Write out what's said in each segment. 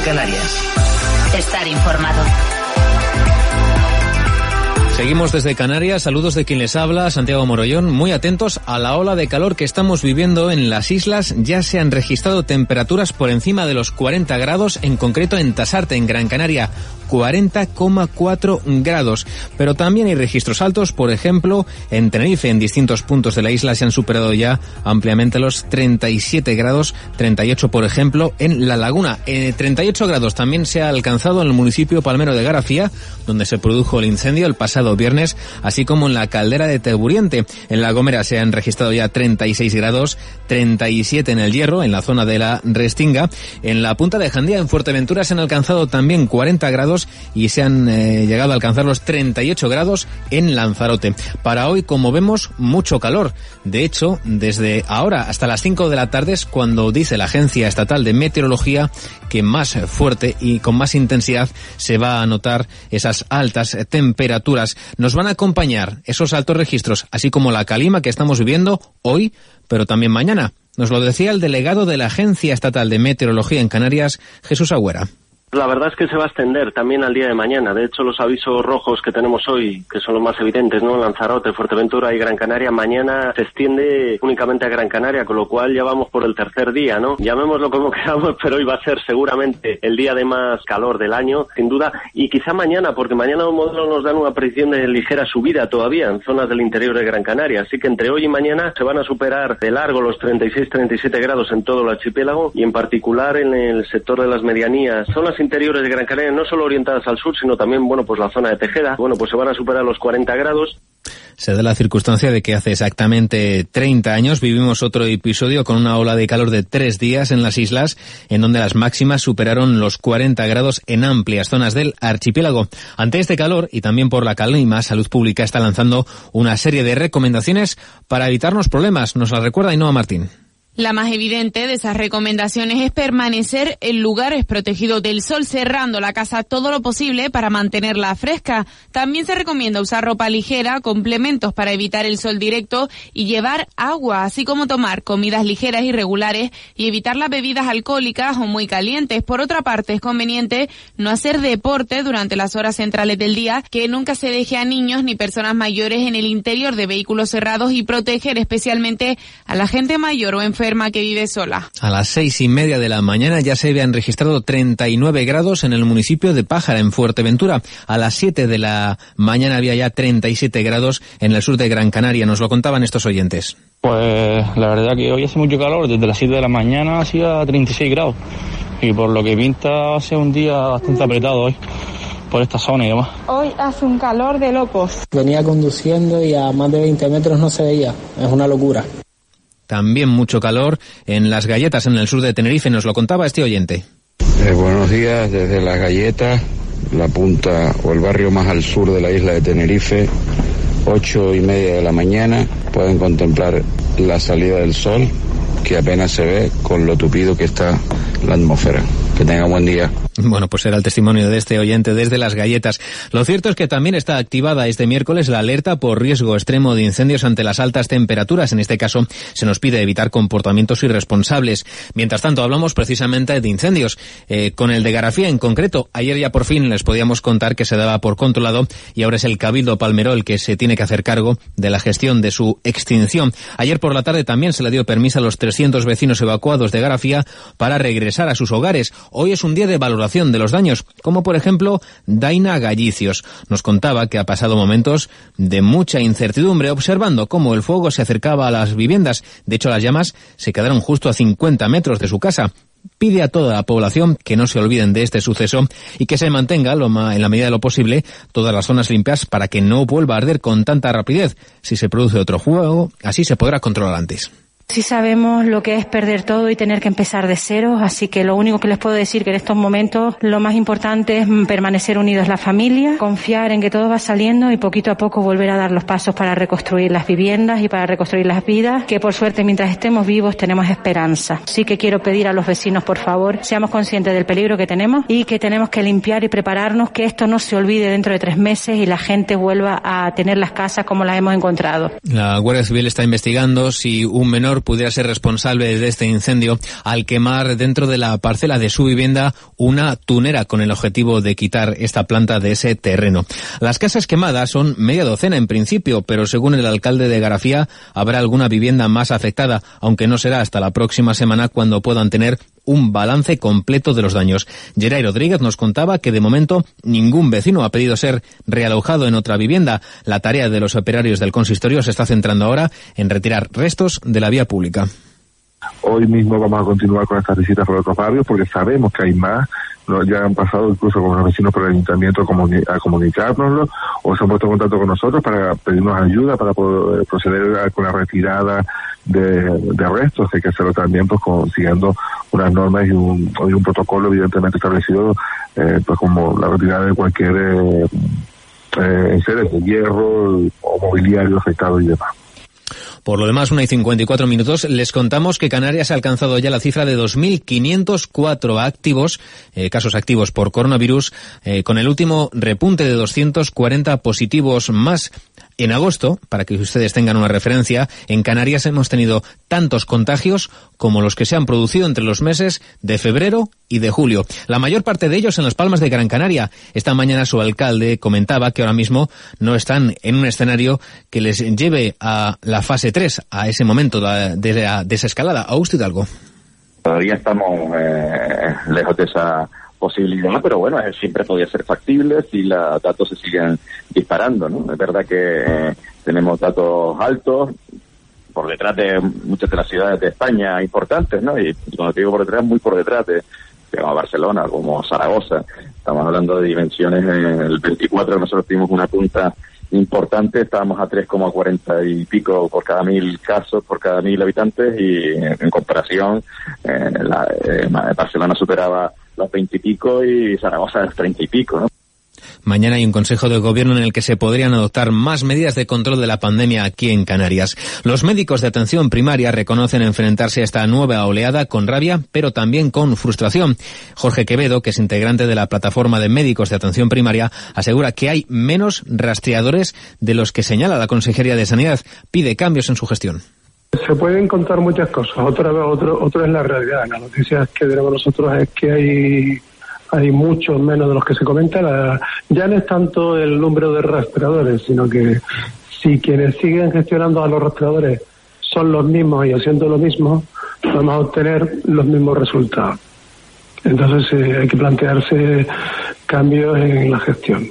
Canarias. Estar informado. Seguimos desde Canarias, saludos de quien les habla, Santiago Morollón, muy atentos a la ola de calor que estamos viviendo en las islas. Ya se han registrado temperaturas por encima de los 40 grados, en concreto en Tasarte, en Gran Canaria, 40,4 grados. Pero también hay registros altos, por ejemplo, en Tenerife, en distintos puntos de la isla se han superado ya ampliamente los 37 grados, 38 por ejemplo en La Laguna. 38 grados también se ha alcanzado en el municipio palmero de Garafía, donde se produjo el incendio el pasado viernes, así como en la caldera de Teburiente. En La Gomera se han registrado ya 36 grados, 37 en El Hierro, en la zona de la Restinga. En la punta de Jandía, en Fuerteventura, se han alcanzado también 40 grados y se han llegado a alcanzar los 38 grados en Lanzarote. Para hoy, como vemos, mucho calor. De hecho, desde ahora hasta las 5 de la tarde es cuando dice la Agencia Estatal de Meteorología que más fuerte y con más intensidad se va a notar esas altas temperaturas. Nos van a acompañar esos altos registros, así como la calima que estamos viviendo hoy, pero también mañana. Nos lo decía el delegado de la Agencia Estatal de Meteorología en Canarias, Jesús Agüera. La verdad es que se va a extender también al día de mañana. De hecho, los avisos rojos que tenemos hoy, que son los más evidentes, ¿no? Lanzarote, Fuerteventura y Gran Canaria, mañana se extiende únicamente a Gran Canaria, con lo cual ya vamos por el tercer día, ¿no? Llamémoslo como queramos, pero hoy va a ser seguramente el día de más calor del año, sin duda, y quizá mañana, porque mañana los modelos nos dan una predicción de ligera subida todavía en zonas del interior de Gran Canaria, así que entre hoy y mañana se van a superar de largo los 36-37 grados en todo el archipiélago, y en particular en el sector de las medianías, zonas interiores de Gran Canaria, no solo orientadas al sur, sino también, pues la zona de Tejeda, pues se van a superar los 40 grados. Se da la circunstancia de que hace exactamente 30 años vivimos otro episodio con una ola de calor de 3 días en las islas, en donde las máximas superaron los 40 grados en amplias zonas del archipiélago. Ante este calor, y también por la calima, Salud Pública está lanzando una serie de recomendaciones para evitarnos problemas. Nos la recuerda Ainhoa Martín. La más evidente de esas recomendaciones es permanecer en lugares protegidos del sol, cerrando la casa todo lo posible para mantenerla fresca. También se recomienda usar ropa ligera, complementos para evitar el sol directo y llevar agua, así como tomar comidas ligeras y regulares y evitar las bebidas alcohólicas o muy calientes. Por otra parte, es conveniente no hacer deporte durante las horas centrales del día, que nunca se deje a niños ni personas mayores en el interior de vehículos cerrados y proteger especialmente a la gente mayor o enferma que vive sola. A las 6:30 de la mañana ya se habían registrado 39 grados en el municipio de Pájara, en Fuerteventura. A las 7 de la mañana había ya 37 grados en el sur de Gran Canaria. Nos lo contaban estos oyentes. Pues la verdad que hoy hace mucho calor, desde las 7 de la mañana hacía 36 grados. Y por lo que pinta va a ser un día bastante apretado hoy, por esta zona y demás. Hoy hace un calor de locos. Venía conduciendo y a más de 20 metros no se veía. Es una locura. También mucho calor en Las Galletas, en el sur de Tenerife. Nos lo contaba este oyente. Buenos días, desde Las Galletas, la punta o el barrio más al sur de la isla de Tenerife, 8:30 de la mañana. Pueden contemplar la salida del sol, que apenas se ve con lo tupido que está la atmósfera. Que tenga buen día. Bueno, pues era el testimonio de este oyente desde Las Galletas. Lo cierto es que también está activada este miércoles la alerta por riesgo extremo de incendios ante las altas temperaturas. En este caso, se nos pide evitar comportamientos irresponsables. Mientras tanto, hablamos precisamente de incendios. Con el de Garafía en concreto, ayer ya por fin les podíamos contar que se daba por controlado y ahora es el Cabildo Palmero el que se tiene que hacer cargo de la gestión de su extinción. Ayer por la tarde también se le dio permiso a los 300 vecinos evacuados de Garafía para regresar a sus hogares. Hoy es un día de valoración de los daños, como por ejemplo Daina Gallicios. Nos contaba que ha pasado momentos de mucha incertidumbre observando cómo el fuego se acercaba a las viviendas. De hecho, las llamas se quedaron justo a 50 metros de su casa. Pide a toda la población que no se olviden de este suceso y que se mantenga, en la medida de lo posible, todas las zonas limpias para que no vuelva a arder con tanta rapidez. Si se produce otro fuego, así se podrá controlar antes. Sí sabemos lo que es perder todo y tener que empezar de cero, así que lo único que les puedo decir que en estos momentos lo más importante es permanecer unidos la familia, confiar en que todo va saliendo y poquito a poco volver a dar los pasos para reconstruir las viviendas y para reconstruir las vidas, que por suerte mientras estemos vivos tenemos esperanza. Sí que quiero pedir a los vecinos, por favor, seamos conscientes del peligro que tenemos y que tenemos que limpiar y prepararnos, que esto no se olvide dentro de 3 meses y la gente vuelva a tener las casas como las hemos encontrado. La Guardia Civil está investigando si un menor menor pudiera ser responsable de este incendio al quemar dentro de la parcela de su vivienda una tunera con el objetivo de quitar esta planta de ese terreno. Las casas quemadas son media docena en principio, pero según el alcalde de Garafía habrá alguna vivienda más afectada, aunque no será hasta la próxima semana cuando puedan tener un balance completo de los daños. Geray Rodríguez nos contaba que de momento ningún vecino ha pedido ser realojado en otra vivienda. La tarea de los operarios del consistorio se está centrando ahora en retirar restos de la vía pública. Hoy mismo vamos a continuar con estas visitas por otros barrios porque sabemos que hay más. Ya han pasado incluso con los vecinos por el ayuntamiento a comunicárnoslo, o se han puesto en contacto con nosotros para pedirnos ayuda para poder proceder con la retirada de restos. Hay que hacerlo también pues siguiendo unas normas y un protocolo evidentemente establecido, pues como la retirada de cualquier enseres de hierro o mobiliario afectado y demás. Por lo demás, 1:54, les contamos que Canarias ha alcanzado ya la cifra de 2.504 casos activos por coronavirus, con el último repunte de 240 positivos más. En agosto, para que ustedes tengan una referencia, en Canarias hemos tenido tantos contagios como los que se han producido entre los meses de febrero y de julio. La mayor parte de ellos en Las Palmas de Gran Canaria. Esta mañana su alcalde comentaba que ahora mismo no están en un escenario que les lleve a la fase 3, a ese momento de la desescalada. Augusto Hidalgo. Todavía estamos lejos de esa posibilidad, pero bueno, siempre podría ser factible si los datos se siguen disparando, ¿no? Es verdad que tenemos datos altos por detrás de muchas de las ciudades de España importantes, ¿no? Y cuando te digo por detrás, muy por detrás de Barcelona, como Zaragoza. Estamos hablando de dimensiones. En el 24 nosotros tuvimos una punta importante, estábamos a 3,40 y pico por cada 1.000 casos, por cada 1.000 habitantes, y en comparación Barcelona superaba los 20 y pico y Zaragoza los 30 y pico, ¿no? Mañana hay un Consejo de Gobierno en el que se podrían adoptar más medidas de control de la pandemia aquí en Canarias. Los médicos de atención primaria reconocen enfrentarse a esta nueva oleada con rabia, pero también con frustración. Jorge Quevedo, que es integrante de la plataforma de médicos de atención primaria, asegura que hay menos rastreadores de los que señala la Consejería de Sanidad. Pide cambios en su gestión. Se pueden contar muchas cosas. Otro es la realidad. La noticia que tenemos nosotros es que hay muchos menos de los que se comenta. Ya no es tanto el número de rastreadores, sino que si quienes siguen gestionando a los rastreadores son los mismos y haciendo lo mismo, vamos a obtener los mismos resultados. Entonces hay que plantearse cambios en la gestión.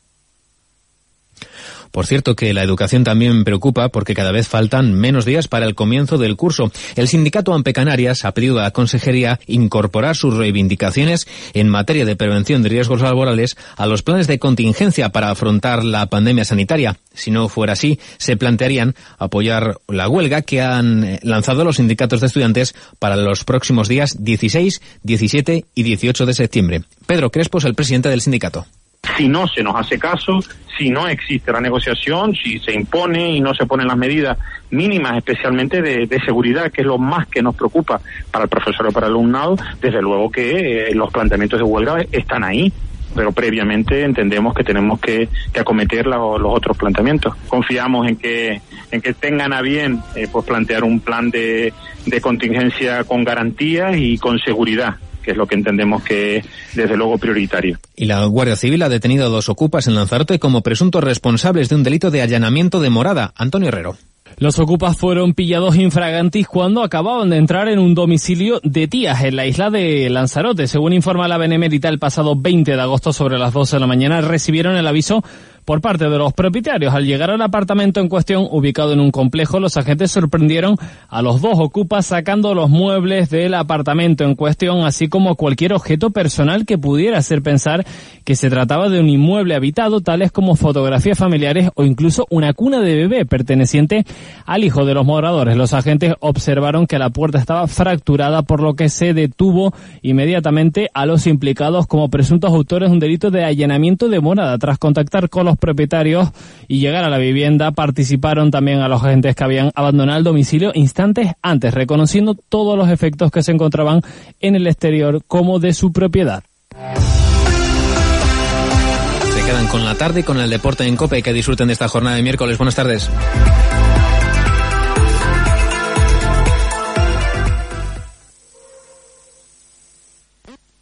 Por cierto, que la educación también preocupa porque cada vez faltan menos días para el comienzo del curso. El sindicato AMPE Canarias ha pedido a la Consejería incorporar sus reivindicaciones en materia de prevención de riesgos laborales a los planes de contingencia para afrontar la pandemia sanitaria. Si no fuera así, se plantearían apoyar la huelga que han lanzado los sindicatos de estudiantes para los próximos días 16, 17 y 18 de septiembre. Pedro Crespo es el presidente del sindicato. Si no se nos hace caso, si no existe la negociación, si se impone y no se ponen las medidas mínimas, especialmente de seguridad, que es lo más que nos preocupa para el profesorado, para el alumnado, desde luego que los planteamientos de huelga están ahí, pero previamente entendemos que tenemos que acometer los otros planteamientos. Confiamos en que tengan a bien pues plantear un plan de contingencia con garantías y con seguridad, que es lo que entendemos que es, desde luego, prioritario. Y la Guardia Civil ha detenido a 2 ocupas en Lanzarote como presuntos responsables de un delito de allanamiento de morada. Antonio Herrero. Los ocupas fueron pillados infragantis cuando acababan de entrar en un domicilio de tías en la isla de Lanzarote. Según informa la Benemérita, el pasado 20 de agosto sobre las 12 de la mañana recibieron el aviso por parte de los propietarios. Al llegar al apartamento en cuestión, ubicado en un complejo, los agentes sorprendieron a los 2 ocupas sacando los muebles del apartamento en cuestión, así como cualquier objeto personal que pudiera hacer pensar que se trataba de un inmueble habitado, tales como fotografías familiares o incluso una cuna de bebé perteneciente al hijo de los moradores. Los agentes observaron que la puerta estaba fracturada, por lo que se detuvo inmediatamente a los implicados como presuntos autores de un delito de allanamiento de morada. Tras contactar con los propietarios y llegar a la vivienda, participaron también a los agentes que habían abandonado el domicilio instantes antes, reconociendo todos los efectos que se encontraban en el exterior como de su propiedad. Se quedan con la tarde y con el deporte en COPE. Que disfruten de esta jornada de miércoles. Buenas tardes.